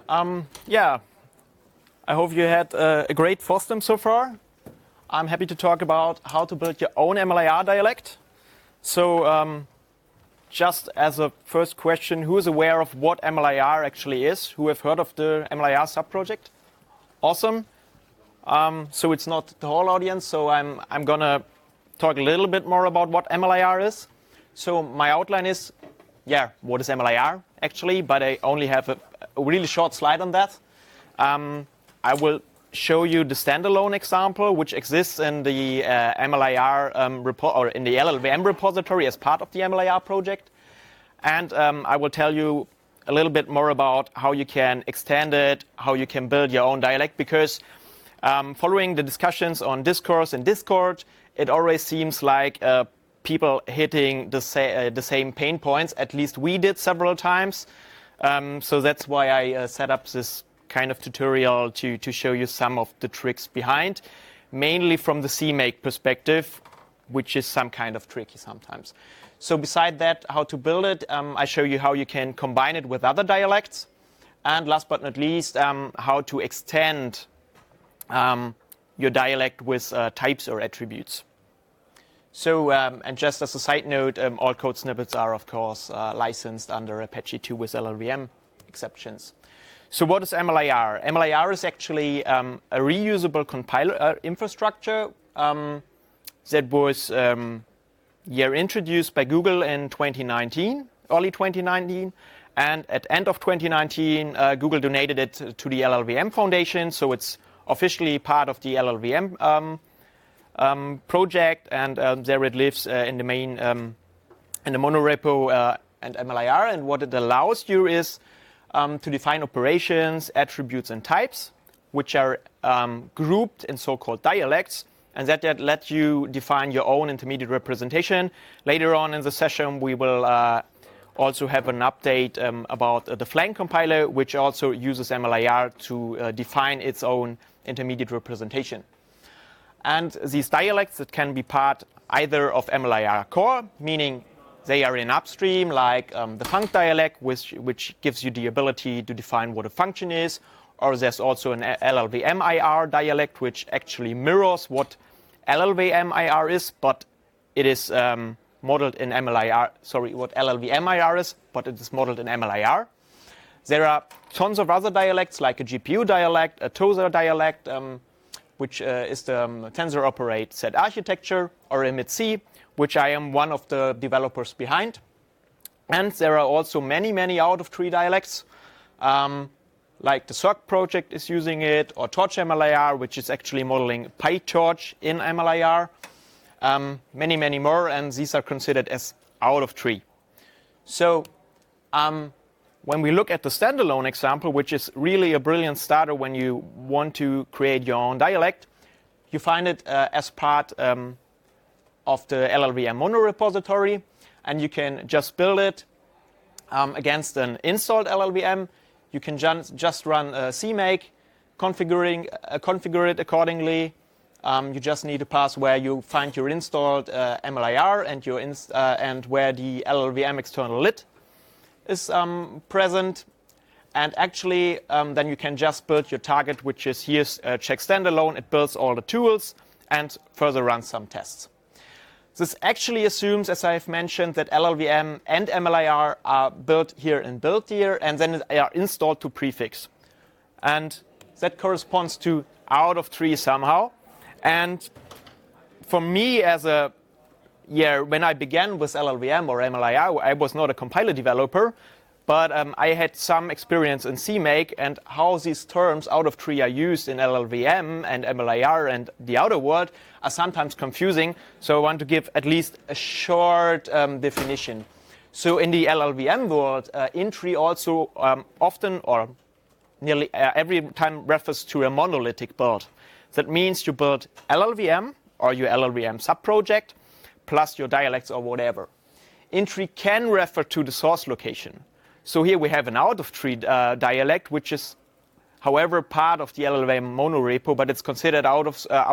Yeah, I hope you had a great FOSDEM so far. I'm happy to talk about how to build your own MLIR dialect. So just as a first question, who is aware of what MLIR actually is? Who have heard of the MLIR subproject? Awesome. So it's not the whole audience, so I'm going to talk a little bit more about what MLIR is. So my outline is, what is MLIR actually? But I only have a really short slide on that. I will show you the standalone example, which exists in the MLIR or in the LLVM repository as part of the MLIR project. And I will tell you a little bit more about how you can extend it, how you can build your own dialect, because following the discussions on Discourse and Discord, it always seems like people hitting the same pain points. At least we did several times. So that's why I set up this kind of tutorial to show you some of the tricks behind, mainly from the CMake perspective, which is some kind of tricky sometimes. So beside that, how to build it, I show you how you can combine it with other dialects. And last but not least, how to extend your dialect with types or attributes. So, and just as a side note, all code snippets are, of course, licensed under Apache 2 with LLVM exceptions. So what is MLIR? MLIR is actually a reusable compiler infrastructure that was introduced by Google in 2019, early 2019. And at the end of 2019, Google donated it to the LLVM Foundation. So it's officially part of the LLVM project. And there it lives in the main, in the monorepo and MLIR. And what it allows you is to define operations, attributes, and types, which are grouped in so-called dialects, and that lets you define your own intermediate representation. Later on in the session, we will also have an update about the Flang compiler, which also uses MLIR to define its own intermediate representation. And these dialects that can be part either of MLIR core, meaning they are in upstream, like the func dialect, which gives you the ability to define what a function is. Or there's also an LLVM IR dialect, which actually mirrors what LLVM IR is, but it is modeled in MLIR. Sorry, what LLVM IR is, but it is modeled in MLIR. There are tons of other dialects, like a GPU dialect, a TOSA dialect, which is the tensor operate set architecture, or MIT-C, which I am one of the developers behind. And there are also many, many out-of-tree dialects, like the Circ project is using it, or Torch MLIR, which is actually modeling PyTorch in MLIR. Many, many more, and these are considered as out-of-tree. So when we look at the standalone example, which is really a brilliant starter when you want to create your own dialect, you find it as part of the LLVM mono repository, and you can just build it against an installed LLVM. You can just run CMake, configure it accordingly. You just need to pass where you find your installed MLIR and where the LLVM external lit is present. And actually, then you can just build your target, which is here's check standalone. It builds all the tools and further runs some tests. This actually assumes, as I've mentioned, that LLVM and MLIR are built here in build tier, and then they are installed to prefix. And that corresponds to out of tree somehow. And for me, when I began with LLVM or MLIR, I was not a compiler developer, but I had some experience in CMake and how these terms out of tree are used in LLVM and MLIR and the outer world are sometimes confusing. So I want to give at least a short definition. So in the LLVM world, in-tree also often or nearly every time refers to a monolithic build. That means you build LLVM or your LLVM subproject plus your dialects or whatever. In-tree can refer to the source location. So here we have an out-of-tree dialect, which is, however, part of the LLVM monorepo, but it's considered out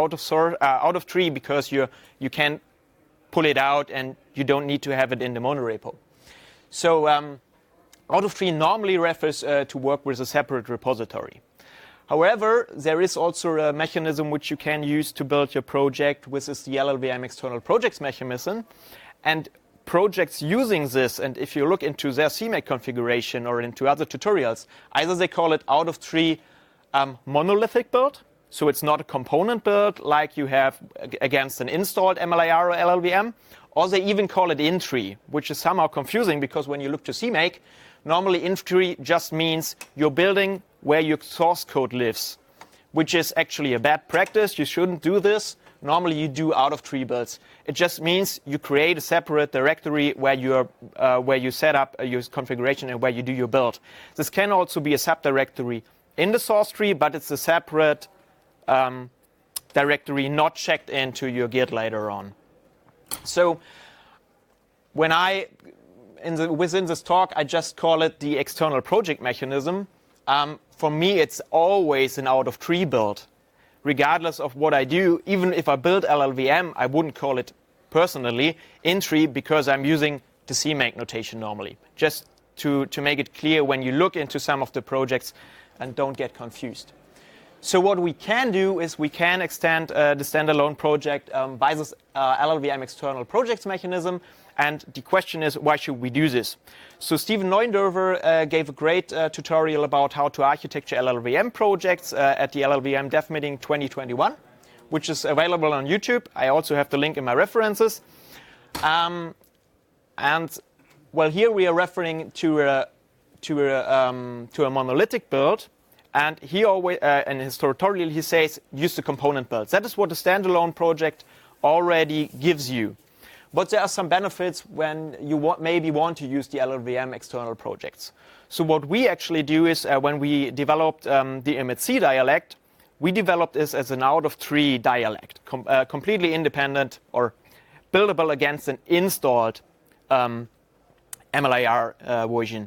of tree because you can pull it out and you don't need to have it in the monorepo. So out of tree normally refers to work with a separate repository. However, there is also a mechanism which you can use to build your project, which is the LLVM external projects mechanism. And projects using this, and if you look into their CMake configuration or into other tutorials, either they call it out of tree monolithic build, so it's not a component build like you have against an installed MLIR or LLVM, or they even call it in-tree, which is somehow confusing because when you look to CMake, normally in-tree just means you're building where your source code lives, which is actually a bad practice. You shouldn't do this. Normally you do out-of-tree builds. It just means you create a separate directory where you set up your configuration and where you do your build. This can also be a subdirectory in the source tree, but it's a separate directory not checked into your Git later on. So when within this talk, I just call it the external project mechanism. For me, it's always an out-of-tree build. Regardless of what I do, even if I build LLVM, I wouldn't call it personally in-tree because I'm using the CMake notation normally. Just to make it clear when you look into some of the projects and don't get confused. So what we can do is we can extend the standalone project by this LLVM external projects mechanism. And the question is, why should we do this? So Steven Neundorfer gave a great tutorial about how to architecture LLVM projects at the LLVM Dev Meeting 2021, which is available on YouTube. I also have the link in my references. And well, here we are referring to a monolithic build. And he always, in his tutorial, he says, use the component builds. That is what a standalone project already gives you. But there are some benefits when you maybe want to use the LLVM external projects. So what we actually do is when we developed the IMIT-C dialect, we developed this as an out-of-tree dialect, completely independent or buildable against an installed MLIR version.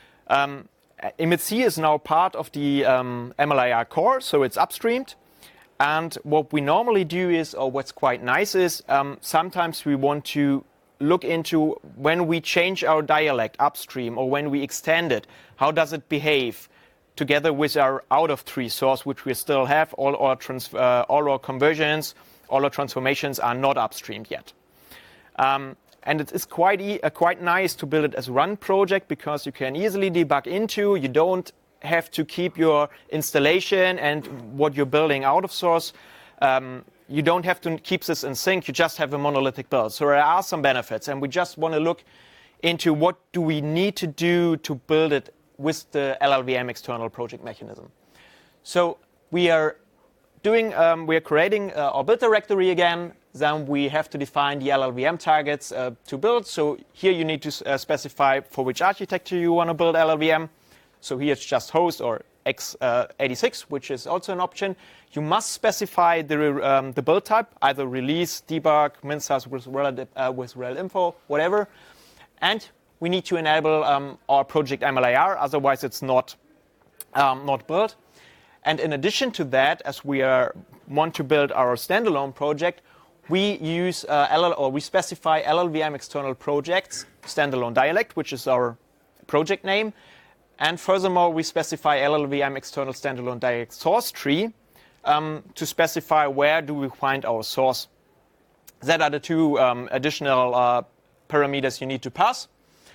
IMIT-C is now part of the MLIR core, so it's upstreamed. And what we normally do is, or what's quite nice is, sometimes we want to look into when we change our dialect upstream or when we extend it, how does it behave together with our out-of-tree source, which we still have. All our conversions, all our transformations are not upstreamed yet. And it is quite nice to build it as a run project because you can easily debug into. You don't have to keep your installation and what you're building out of source. You don't have to keep this in sync. You just have a monolithic build. So there are some benefits, and we just want to look into what do we need to do to build it with the LLVM external project mechanism. So we are creating our build directory again. Then we have to define the LLVM targets to build. So here you need to specify for which architecture you want to build LLVM. So here it's just host or x86, which is also an option. You must specify the build type, either release, debug, MinSAS with rel info, whatever. And we need to enable our project MLIR, otherwise it's not built. And in addition to that, as we want to build our standalone project, we use we specify LLVM external projects standalone dialect, which is our project name. And furthermore, we specify LLVM external standalone dialect source tree to specify where do we find our source. That are the two additional parameters you need to pass.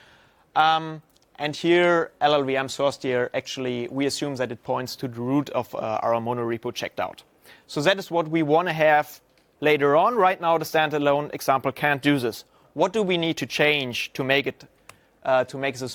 And here, LLVM source tier, actually, we assume that it points to the root of our monorepo checked out. So that is what we want to have later on. Right now, the standalone example can't do this. What do we need to change to make this